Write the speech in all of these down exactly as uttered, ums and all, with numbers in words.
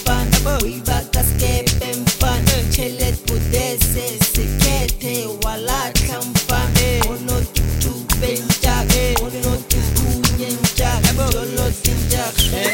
mfana uyibaka skepe mfana chelet budese sikete walahla mfana ono tutube njak ono tukunye njak jolo tinjak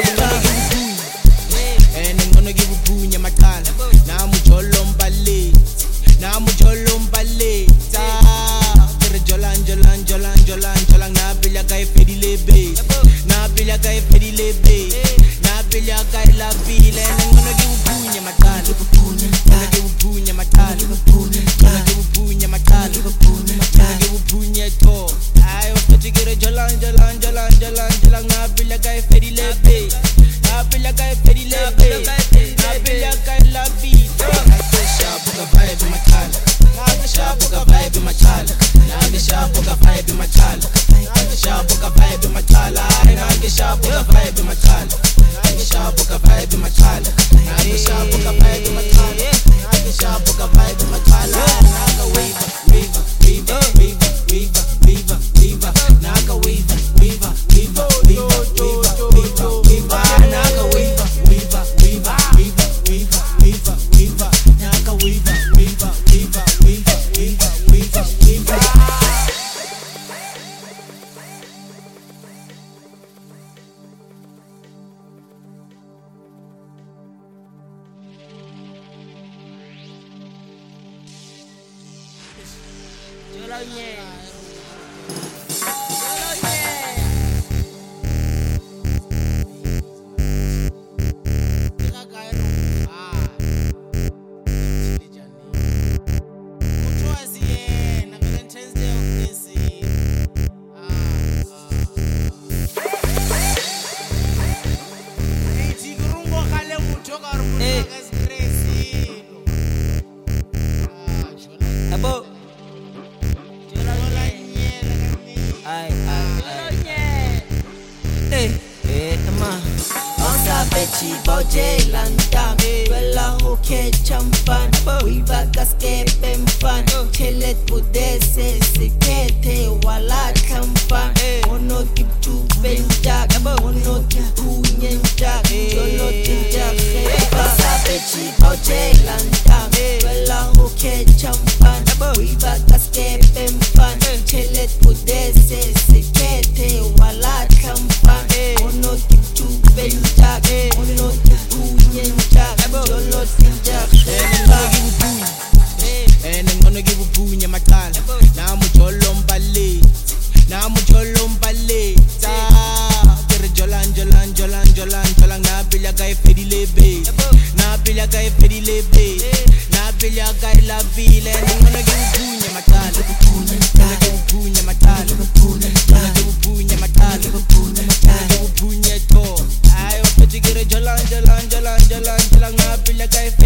and I'm gonna give a punya makala na mujolo mbale na mujolo mbale ta tere jolan jolan jolan jolan jolan na bilya kai fedi lebe na bilya kai fedi lebe na bilya kai la ville and I'm gonna give a punya makala gonna give a punya makala gonna give a punya makala gonna give a punya to ayo feti gere jolan jolan jolan jolan jolan na bilya kai fedi lebe na bilya kai fedi lebe na bilya kai la ville Nagesha vibe machala Nagesha vibe machala Nagesha vibe machala Nagesha vibe machala Nagesha vibe machala Nagesha vibe machala Nagesha vibe machala Nagesha vibe machala Naga weaver weaver weaver weaver weaver weaver weaver Naga weaver weaver weaver weaver weaver weaver weaver Naga weaver weaver weaver weaver weaver weaver weaver Naga weaver weaver weaver weaver weaver weaver weaver jolo nye abo ay ay ay eh eh ma onsa bechi boje lanta bella hoke champan uyibaka skepe mfana chelet budese sikete walahla mfana ono tutube njak ono tukunye njak jolo tinjak onsa bechi boje lanta bella hoke champan uyibaka skepe mfana chelet budese sikete walahla mfana ono tutube njak ono tukunye njak jolo tinjak and I'm gonna give a punya makala na mujolo mbale na mujolo mbale ta tere jolan jolan jolan jolan jolan na bilya kai fedi lebe na bilya kai fedi lebe na bilya kai la ville and I'm gonna give a punya makala gonna give a punya makala gonna give a punya makala gonna give a punya to ayo feti gere jolan jolan jolan jolan jolan na bilya kai